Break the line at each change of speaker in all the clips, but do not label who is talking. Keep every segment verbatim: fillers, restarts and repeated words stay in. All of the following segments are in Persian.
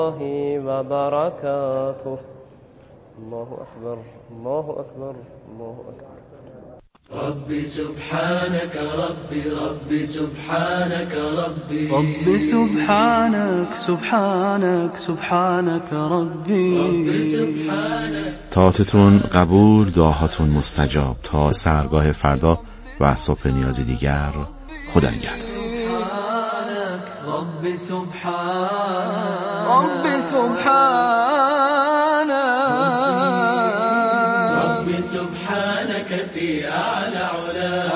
و برکاته. الله اکبر الله اکبر الله اکبر.
ربي سبحانك ربي ربي سبحانك ربي
ربي سبحانك سبحانك سبحانك ربي
ربي سبحانك.
طاعتتون قبول، دعاهاتون مستجاب. تا سحرگاه فردا و صبح نیازی دیگر، خدا نگهدار.
ربي سبحانك ربي سبحانك
ربي سبحانك في أعلى علا.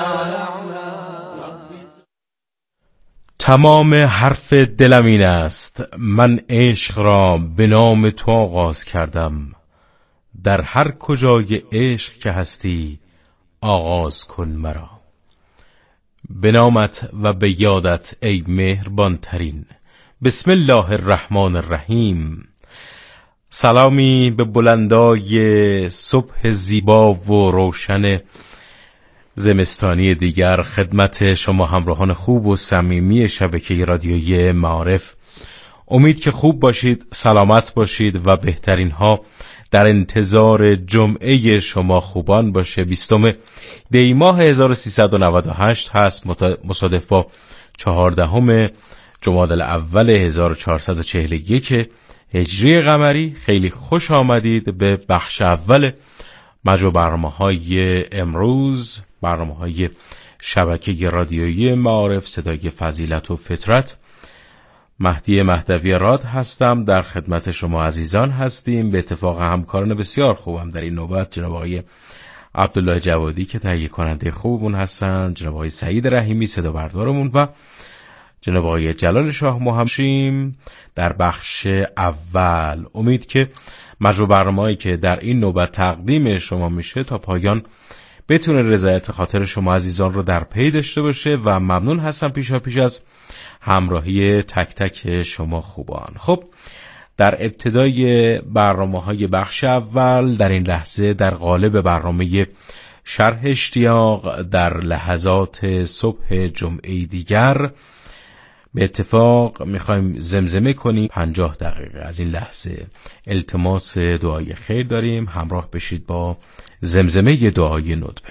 تمام حرف دلم این است، من عشق را به نام تو آغاز کردم. در هر کجای عشق که هستی آغاز کن مرا. به نامت و به یادت ای مهربان ترین. بسم الله الرحمن الرحیم. سلامی به بلندای صبح زیبا و روشن زمستانی دیگر خدمت شما همراهان خوب و صمیمی شبکه رادیویی معارف. امید که خوب باشید، سلامت باشید و بهترین ها در انتظار جمعه شما خوبان باشه. بیستم دی ماه هزار و سیصد و نود و هشت هست، مصادف با چهاردهم جمادی الاول هزار و چهارصد و چهل و یک هجری قمری. خیلی خوش آمدید به بخش اول مجموع برنامه‌های امروز، برنامه‌های شبکه رادیویی معارف، صدای فضیلت و فطرت. مهدی مهدوی راد هستم، در خدمت شما عزیزان هستیم. به اتفاق همکاران بسیار خوبم در این نوبت، جناب آقای عبدالله جوادی که تهیه کننده خوبمون هستن، جناب آقای سعید رحیمی صدا بردارمون و جناب آقای جلال شاه محمدشیم در بخش اول. امید که مجموع برنامه‌ای که در این نوبت تقدیم شما میشه تا پایان بتونه رضایت خاطر شما عزیزان رو در پی داشته باشه و ممنون هستم پیشا پیش از همراهی تک تک شما خوبان. خب در ابتدای برنامه‌های بخش اول در این لحظه در قالب برنامه شرح اشتیاق در لحظات صبح جمعه دیگر به اتفاق میخوایم زمزمه کنیم پنجاه دقیقه از این لحظه. التماس دعای خیر داریم، همراه بشید با زمزمه دعای ندبه.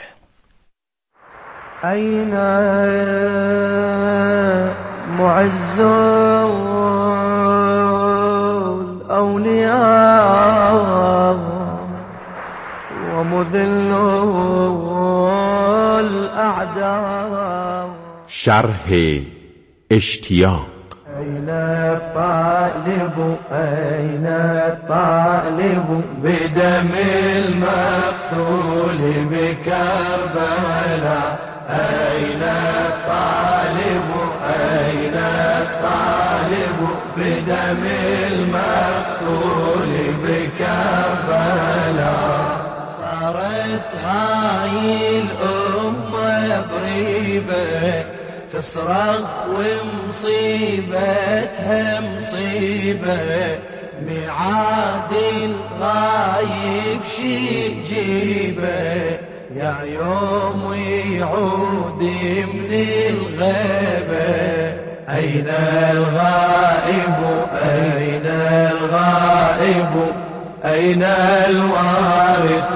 أين معز الأولياء ومذل الأعداء.
شرح اشتیاق.
أين الطالب أين الطالب بدم المقتول بكربلاء. أين الطالب أين الطالب بدم المقتول بكربلاء. صارت هاي الأمة بريبة تصرخ ومصيبتها مصيبة. ميعاد الغايب شي جيبه يا يوم يعود من الغيبة. أين الغائب أين الغائب أين الوارث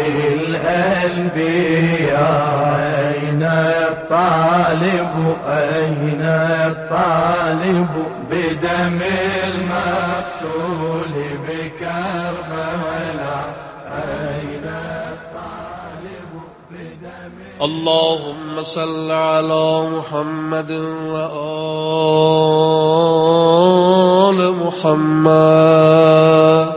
للأنبياء. أين الطالب أين الطالب بدم المقتول بكربلاء. أين الطالب بدم.
اللهم صل على محمد وآل محمد.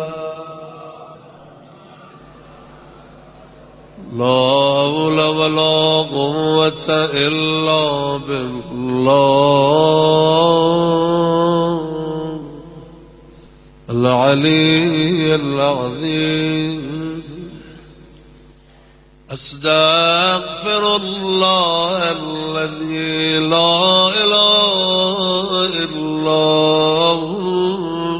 لا حول ولا قوة إلا بالله العلي العظيم. أستغفر الله الذي لا إله إلا هو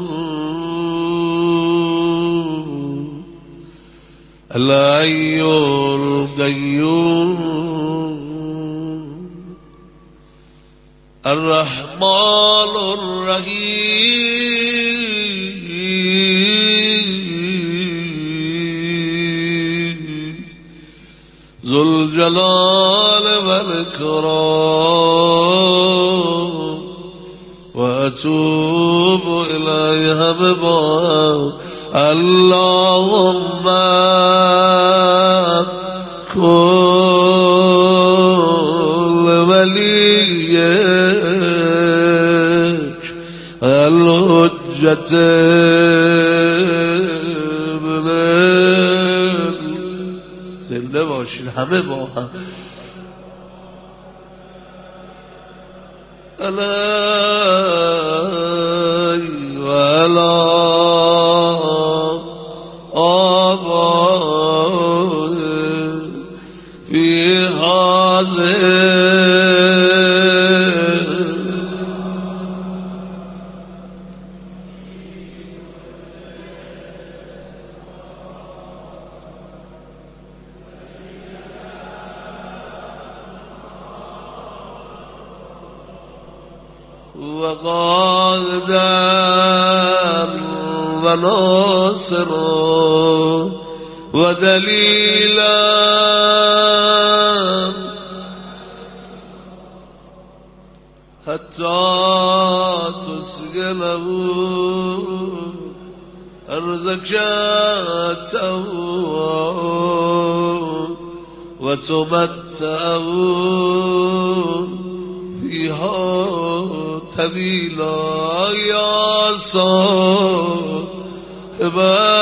الحي القيوم الرحمن الرحيم الجلال والإكرام وأتوب إليها بباب اللهم كل وليك الحجة ابن زنده باشین همه با هم علی و علی آبای فی حاضر وقادا وناصرا ودليلا حتى تسجنه أرزك وتمتعه فيها طويلا يا صاحب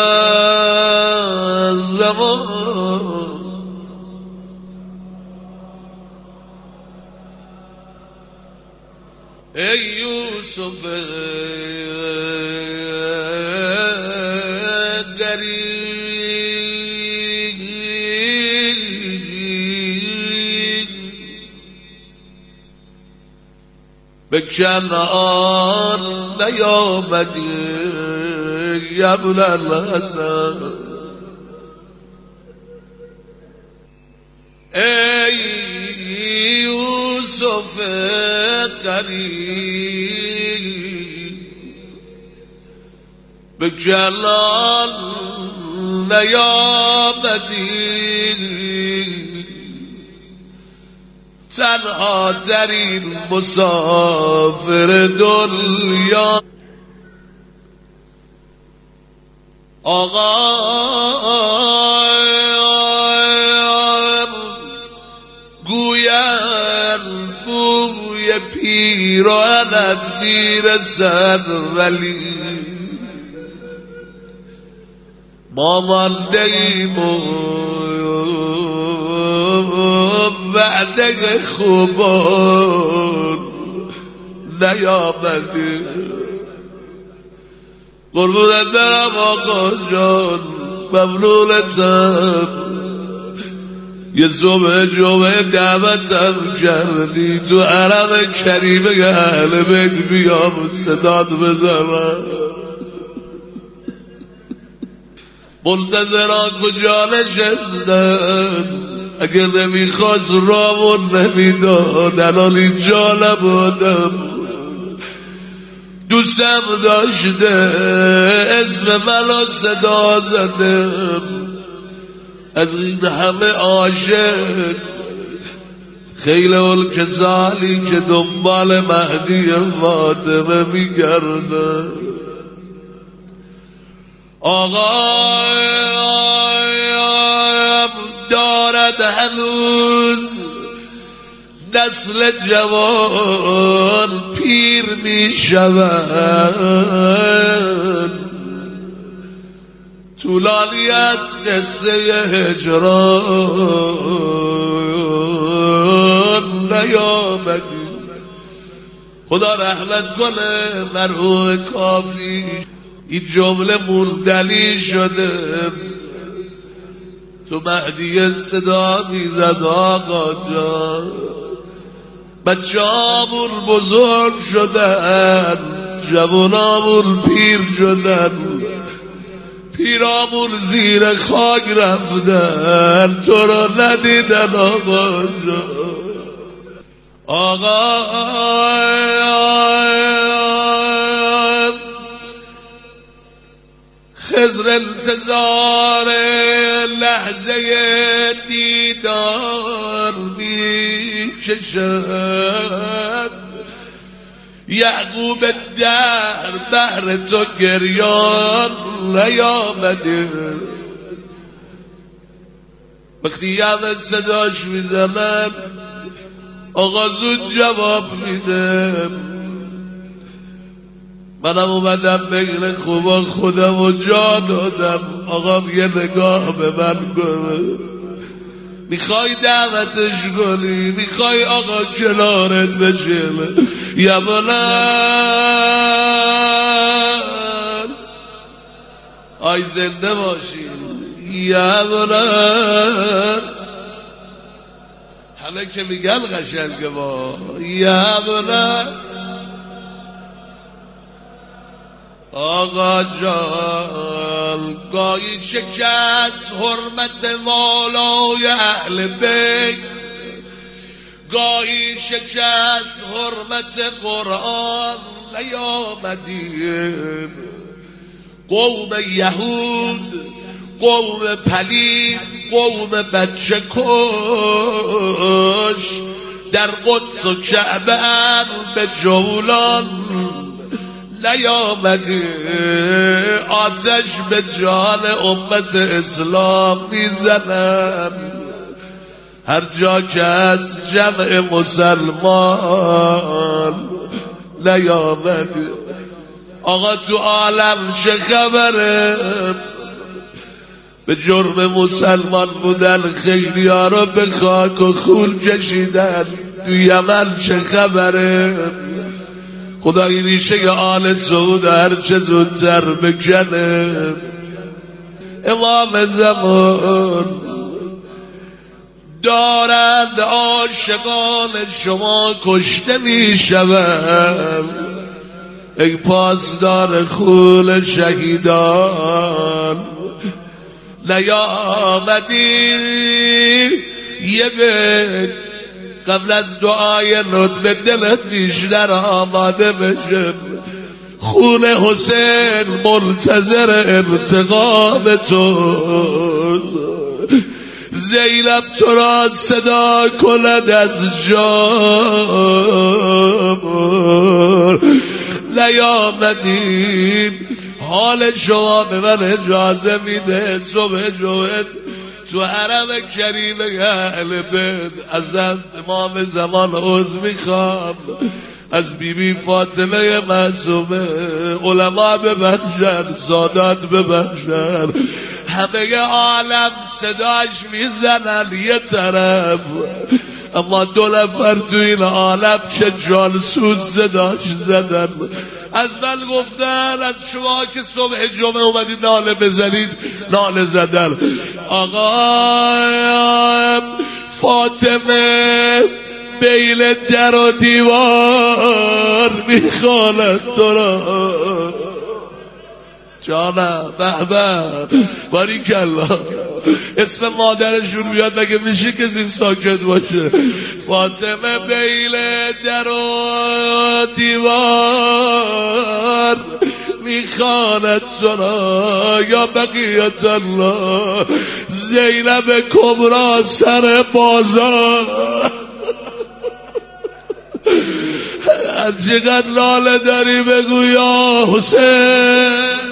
الزمان ای یوسف به کنعان نیامدی ابن الحسن ای یوسف قریب به کنعان نیامدی تنها ترین مسافر دنیا آقا گوین گوی پیرانت میرسد ولی ما مانده ایم وعده خوبان نیامده قربونت برم آقا جان ممنونتم یه صبح جمعه دعوتم کردی تو حرم کریمه اهل بیت بیام صدات بزنم منتظران کجا نشستن اگر نمیخواست رامون نمیداد الان اینجا نبودم دوستم داشته اسم منو صدا زدم از این همه عاشق خیل الکسالی که دنبال مهدی فاطمه میگردن آقا دارد هنوز نسل جوان پیر می شود طولانی از قصه هجران نیامدی خدا رحمت کنه مرحوم کافی این جمله موندنی شده تو مهدی صدا میزد آقا جان بچه هامون بزرگ شدن جوانامون پیر شدن پیرامون زیر خاک رفتن تو رو ندیدن آقا جان آقا خضر انتظار لحظه دیدار میکشد، یعقوب در بهر تو گریان نیامده. وقتی همه صداش میزنن آقا زود جواب میده. منم اومدم بین خوبا خودم و جا دادم. آقا یه نگاه به من کنه، میخوای دعوتش کنی، میخوای آقا کنارت بشینه. یا بلند آی زنده باشی، یا بلند همه که میگن قشنگه با یا بلند. آقا جان گاهی شکست حرمت والای اهل بیت، گاهی شکست حرمت قرآن نیامدیم. قوم یهود، قوم پلید، قوم بچه کش در قدس و کعبه به جولان نیامده. آتش به جان امت اسلام میزنن هر جا که از جمع مسلمان نیامده. آقا تو عالم چه خبره؟ به جرم مسلمان بودن خیلی ها رو به خاک و خون کشیدن. تو یمن چه خبره؟ خدای ریشه آل سعود هر چه زودتر بکنه. امام زمان دارند عاشقان شما کشته می شوند. ای پاسدار خون شهیدان نیامدی یه بیت قبل از دعای ندب دلت بیشتر آماده بشه. خون حسین منتظر انتقام تو. زینب تو را صدا کند از جام نیامدیم. حال شما به من اجازه میده صبح جمعه تو حرم کریم اهل بیت از امام زمان عذر میخوام، از بی بی فاطمه معصومه، علما ببخشن، سادات ببخشن. همه عالم صداش میزنن یه طرف، اما دو نفر تو این عالم چه جانسوز صداش زدن. از من گفتن از شما که صبح جمعه اومدید ناله بزنید ناله زدن. آقا فاطمه بین در و دیوار میخواند تو را. جانم بهبه باریکالله. اسم مادرشون بیاد مگه میشه کسی ساکت باشه؟ فاطمه بین در و دیوار میخواند تو را. یا بقیت الله زینب کبرا سر بازار. هر چقدر ناله داری بگو یا حسین.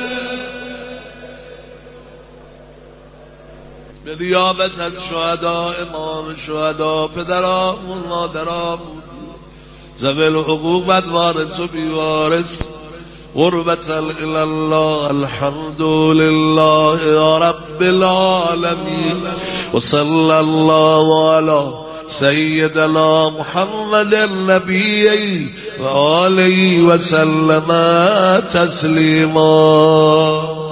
به نیابت از شهدا امام شهدا پدرامون مادرامون ذوی الحقوق وارث و بیوارث قربة الله الحمد لله رب العالمين وصلى الله على سيدنا محمد النبي وآله وسلم تسليما.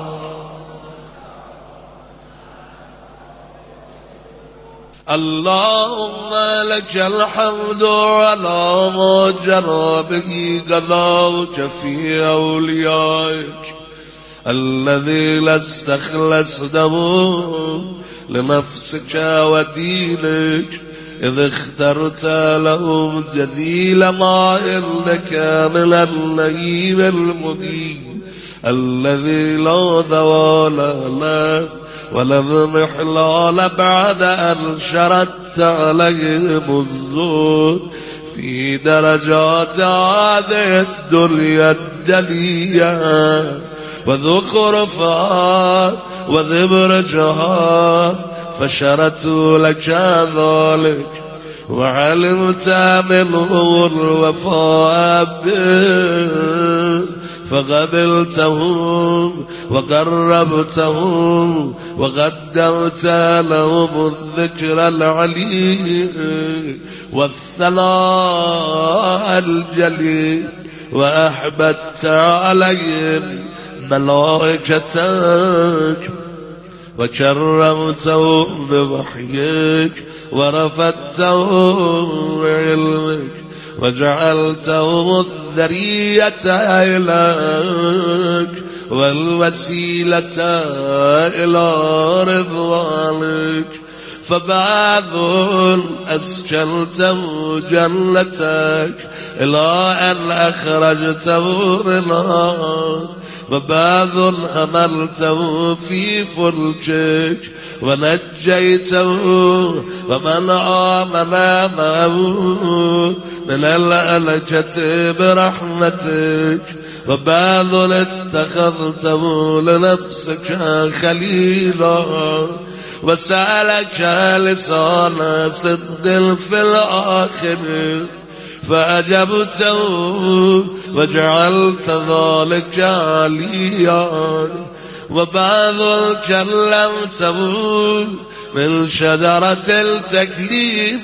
اللهم لك الحمد على ما جرى به قضاؤك في أوليائك الذي استخلصته لنفسك ودينك إذ اخترت لهم جديل ما عندك من النعيم المبين الذي لا زوال له ولا انحلال بعد أن شردت عليهم الزود في درجات هذه الدنيا الدنيا وذخرفها وذبرجها فشرت لك ذلك وعلمت منه الوفاء به فقبلتهم وقربتهم وقدمت لهم الذكر العلي والثناء الجليل وأحببت عليهم ملائكتك وكرمتهم بوحيك ورفدتهم بعلمك وجعلتهم الذرية إليك والوسيلة إلى رضوانك فبعض أسكنته جنتك إلى أن أخرجته منها وبعض حملته في فلكك ونجيته ومن آمن معه من الهلكة برحمتك وبعض اتخذته لنفسك خليلا وسألك لسان صدق في الآخر فأجبته وجعلت ذلك عليا وبعض كلمته من شجرة التكليم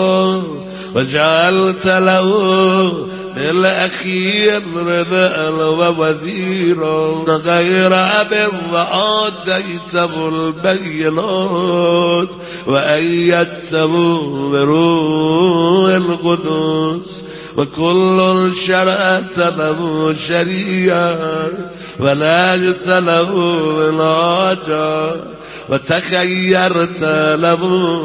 وجعلت له بالأخير رضا ووزيرا غير أب وآتيته البينات وأيدته بروح القدس وكل شرعت له شريعا ونجت له مناجا وتخيرت له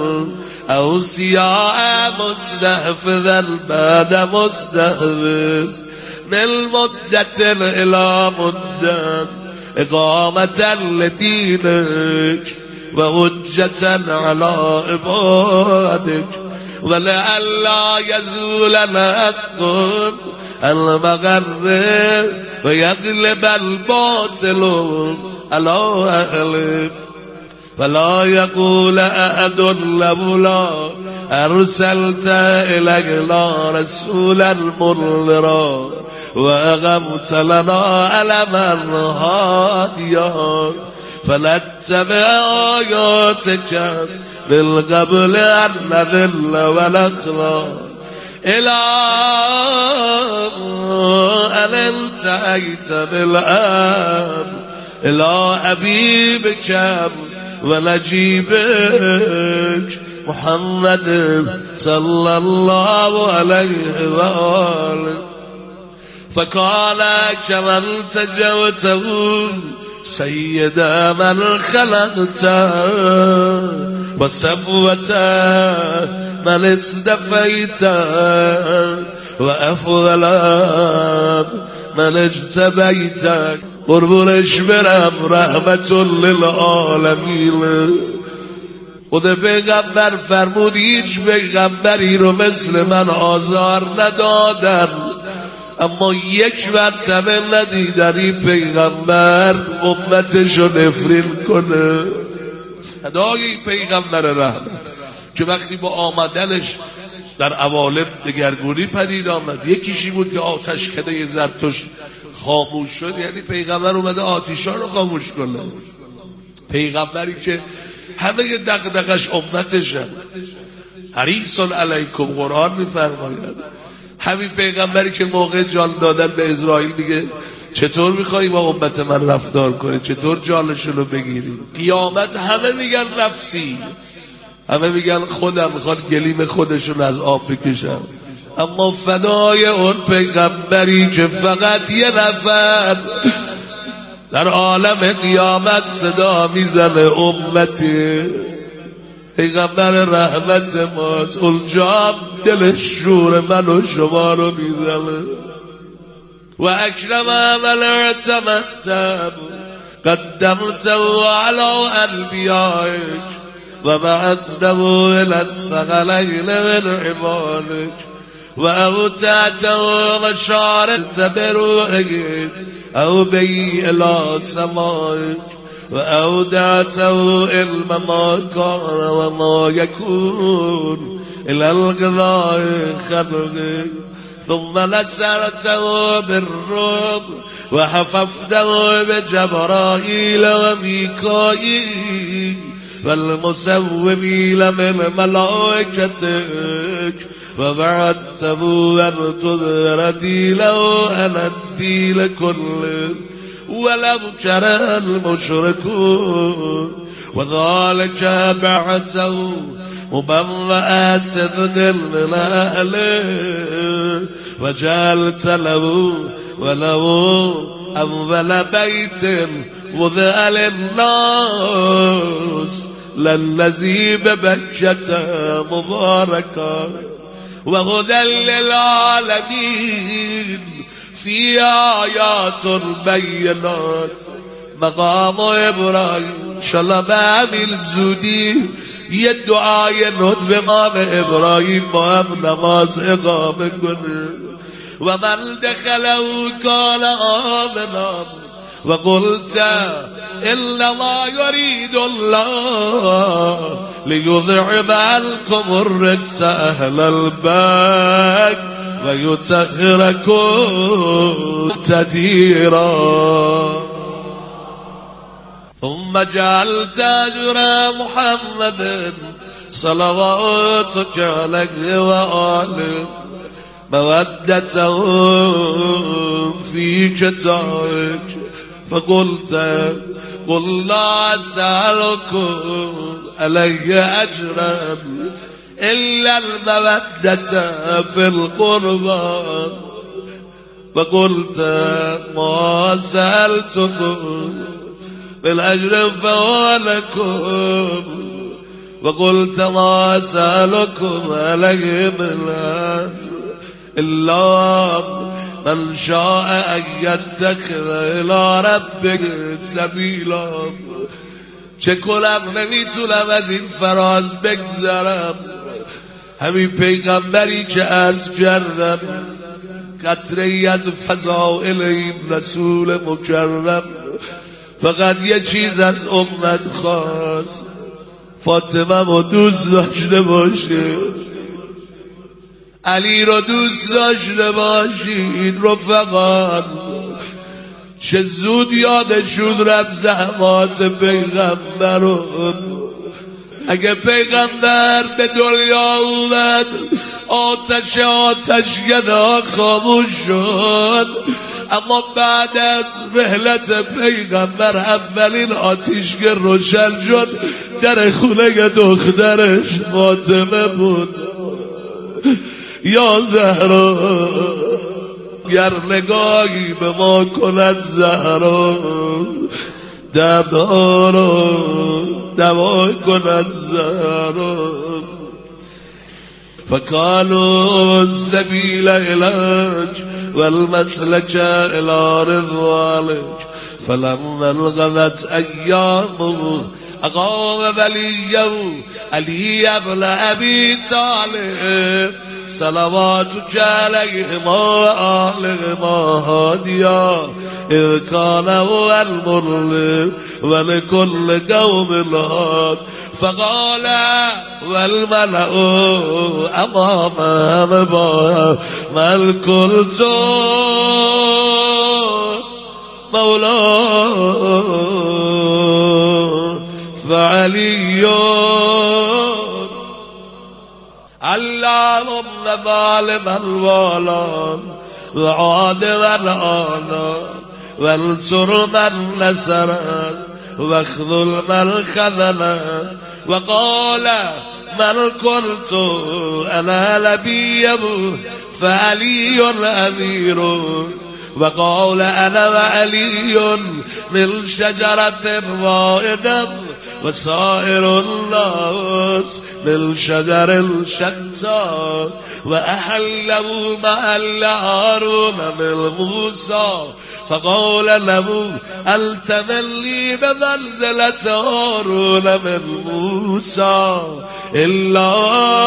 أوصياء مستحفظا بعد مستحفظ من مدة إلى مدة إقامة لدينك وحجة على عبادك ولئلا يزول الحق المغرب ويغلب الباطل على أهله ولا يقول أحد لولا أرسلت إلينا رسولا منذرا وأقمت لنا علما هاديا فنتبع آياتك من قبل أن نذل ونخزى إلى أن انتهيت بالأمر إلى حبيبك ونجيبك محمد صلى الله عليه وآله فقال كمن تجوته سيد من خلقت وصفوة من استفيت وأفضل من اجتبيت قربونش برم رحمت للعالمین. خود پیغمبر فرمود هیچ پیغمبری رو مثل من آزار ندادن، اما یک مرتبه ندیدن این پیغمبر امتشو نفرین کنه. صدای پیغمبر رحمت که وقتی با آمدنش در عوالم دگرگونی پدید آمد، یکیشی بود که آتش کده زرتشت خاموش شد، یعنی پیغمبر اومده آتیشا رو خاموش کنه. پیغمبری که همه دغدغش امتشن، حریص علیکم قرآن میفرماید. همین پیغمبری که موقع جان دادن به اسرائیل میگه چطور میخوایی با امت من رفتار کنی، چطور جانشون رو بگیری. قیامت همه میگن نفسی، همه میگن خودم، میخوان گلیم خودشون از آب بکشن. اما فدای اون پیغمبری که فقط یه نفر در عالم قیامت صدا میزنه امتی، پیغمبر رحمت ماست. اونجا دل شور من و شما رو میزنه. وأكرم من اعتمدت قدمته على أنبيائك وبعثته إلى الثقلين من عبادك وأوتعته مشارت بروحك أو بي إلى سمائك وأودعته علم ما كان وما يكون إلى القضاء خلقك ثم نسرته بالروم وحففته بجبرائيل وميكائيل والمسومين من ملائكتك وبعدته أن تظهر دينه على الدين كله ولو كره المشركون وذلك بعثه مبرأ صدق من أهله وجعلت له وله أول بيت وضع للناس للذي ببكة مباركا وهدى للعالمين في آيات بينات مقام إبراهيم شلب عمل زودي يدعى ينهد بمام إبراهيم مهم نماز إقام كنه ومن دخله كان آمنا وقلت إنما يريد الله ليذهب عنكم الرجس أهل البيت ويطهركم تطهيرا ثم جعلت أجر محمد صلواتك عليه وآله مودته في كتابك فقلت قل لا أسألكم علي أجرا إلا المودة في القربى فقلت ما سألتكم بالأجر فهو لكم وقلت ما سألكم عليه من أجر إلا من شاء أن يتخذ إلى ربك سبيلا چه کنم نمیتونم از این فراز بگذرم همین پیغمبری که عرض کردم قطره ای از فضائل این رسول مکرم فقط یه چیز از امت خواست فاطمه رو دوست داشته باشه علی رو دوست داشته باشید رفقان چه زود یادشون رفت زحمات پیغمبرون اگه پیغمبر به دنیا اومد آتش آتش گدا خاموش شد اما بعد از رحلت پیغمبر اولین آتشگه روشن شد در خونه دخترش فاطمه بود یا زهرا گر نگاهی به ما کند زهرا دردها رو دوا کند زهرا فقالوا السبيل إليك والمسلك إلى رضوانك فلما انقضت أيامه أقام وليه علي بن أبي طالب صلواتك عليهما وآلهما هاديا إذ كان هو المرلب ولكل قوم هاد فقال والملأ أمامهم من قلت مولاه فعلي اللهم ظالما والا وعادما آنا وانصر من نصرا واخذل من خذلا وقال من كنت أنا نبيه فعلي أمير وقال انا وعلي من شجرة واحدة وسائر الناس من شجر شتى وأحله محل هارون من موسى فقال له التملي بمنزلة هارون من موسى إلا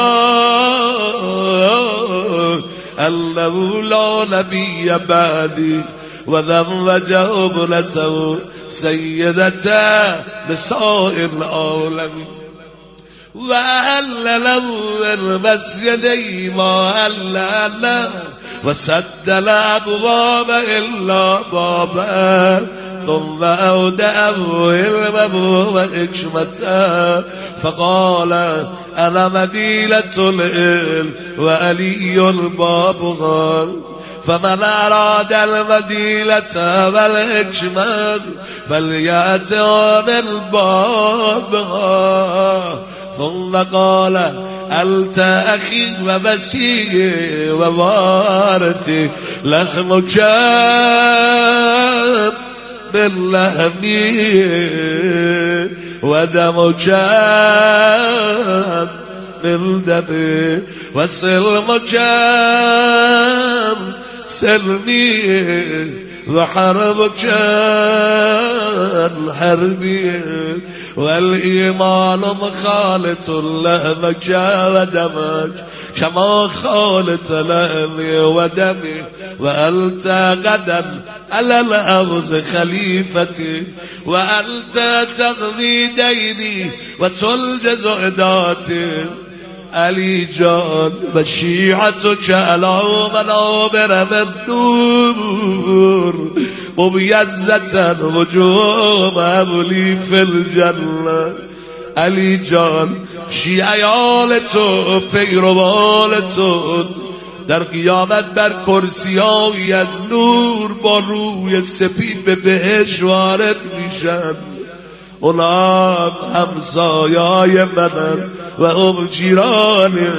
أنه لا نبي بعدي وزوجه ابنته سيدة نساء العالمين وأهل له المسجدين ما أهل له وسد الأبواب إلا بابا ثم أودعه علمه وحكمته فقال أنا مدينة العلم وعلي بابها فمن أراد المدينة والحكمة فليأت من بابها ثم قال أنت أخي ومسيحي ووارثي لحمك من لحمي ودمك من دمي وسلمك سلمي وحربك حربي والإيمان مخالط لحمك ودمك كما خالط لحمي ودمي وأنت غدا على الأرض خليفتي وأنت تقضي ديني وتلجز عداتي علي جان وشيعتك على منابر من نور مبيزة وجوه أبلي في الجنة علي جان شیعیان تو پیروان تو در قیامت بر کرسیایی از نور با روی سپید به بهشت وارد میشن اونام همسایای منن و هم جیرانی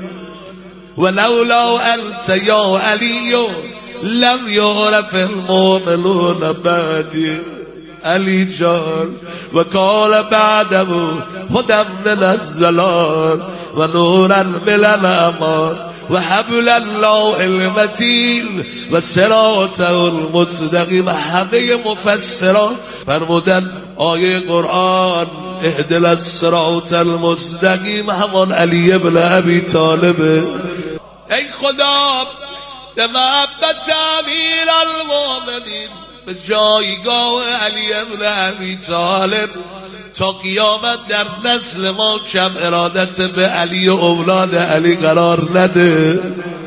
ولولا انت یا علی لم یعرف المؤمنون بعدی علی جان و قال بعده هدى من الظلال و نورا من الامان و حبل الله المتین و صراطه المستقیم. همه مفسران فرمودن آیه قرآن اهدنا الصراط المستقیم همان علی ابن ابی طالبه. ای خدا به محبت امیر المؤمنین به جایگاه علی ابن ابی طالب تا قیامت در نسل ما کم ارادت به علی و اولاد علی قرار نده.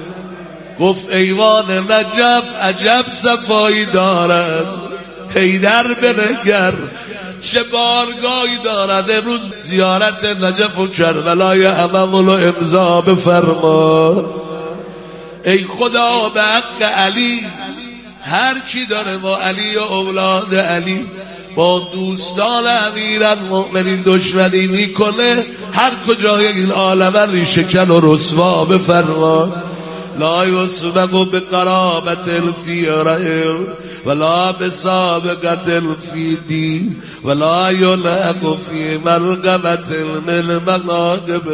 گفت ایوان نجف عجب صفایی دارد، حیدر بنگر چه بارگاهی دارد. امروز زیارت نجف و کربلای هممون رو امضا بفرما. ای خدا به حق علی هر کی داره با علی و اولاد علی با دوستان امیرالمؤمنین دشمنی میکنه هر کجای این عالم ریشه کن و رسوا بفرما. لا یسبق بقرابت فی رحم ولا بسابقت فی دین ولا یلحق فی ملغمت من مغاضب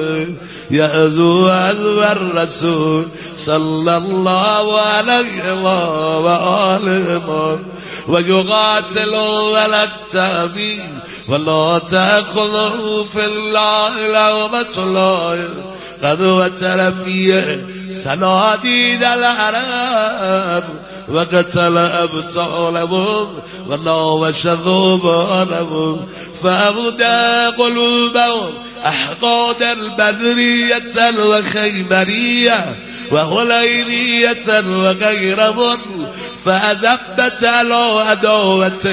یحذو حذو الرسول صلی الله علیه و آله و یقاتل علی التأویل ولا تأخذه فی الله لومة لائم قد وتر فیه سنادید العرب و قتل ابطالهم و ناوش ذوبانهم فابدى قلوبهم احقاد البدریة و خیبریة و هلیلیة و غیرهم فاذبت على عداوته